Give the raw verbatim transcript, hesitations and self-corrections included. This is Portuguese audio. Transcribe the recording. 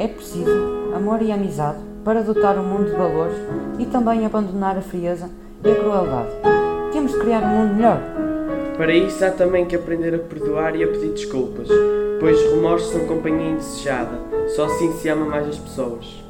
É preciso amor e amizade para dotar o mundo de valores e também abandonar a frieza e a crueldade. Temos de criar um mundo melhor. Para isso há também que aprender a perdoar e a pedir desculpas, pois os remorsos são companhia indesejada, só assim se ama mais as pessoas.